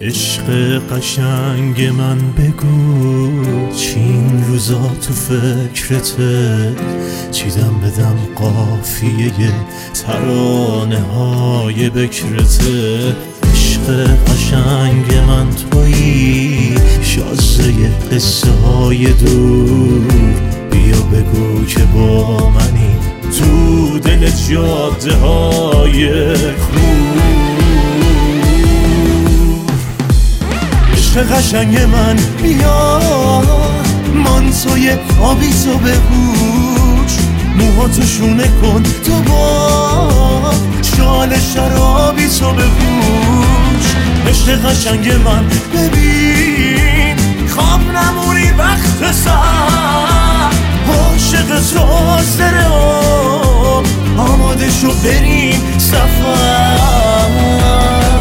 عشق قشنگ من بگو چی این روزا تو فکرته، چیدم بدم قافیه ترانه های بکرته. عشق قشنگ من تویی، شازه قصه های دور، بیا بگو که با منی تو دل جاده های خور. عشق قشنگ من بیا مانتوی آبی تو بپوش، موهاتو شونه کن تو با شال شرابی تو بپوش. عشق قشنگ من ببین خواب نمونی وقت سر، عاشق تو سر آماده شو بریم سفر.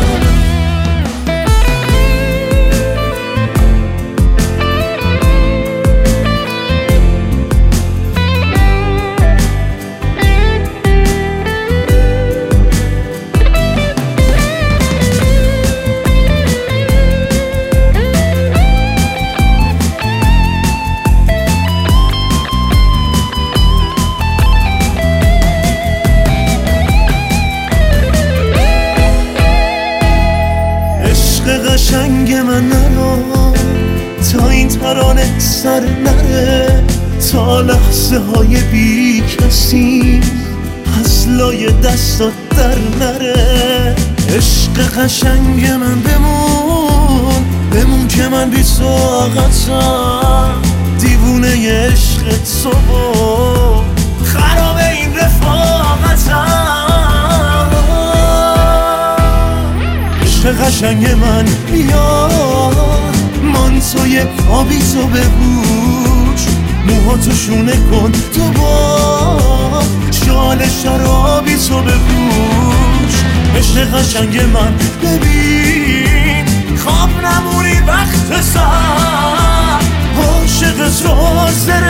قشنگ من نرو تا این ترانه سر نره، تا لحظه های بی کسی از لای دستات در نره. عشق قشنگ من بمون که من بی طاقتم، دیوونه عشق تو خراب این رفاقتم. قشنگ من بیا مانتوی آبی تو بپوش، موهاتو شونه کن تو با شال شرابی تو بپوش. عشق قشنگ من ببین خواب نمونی وقت سر، عاشق تو سر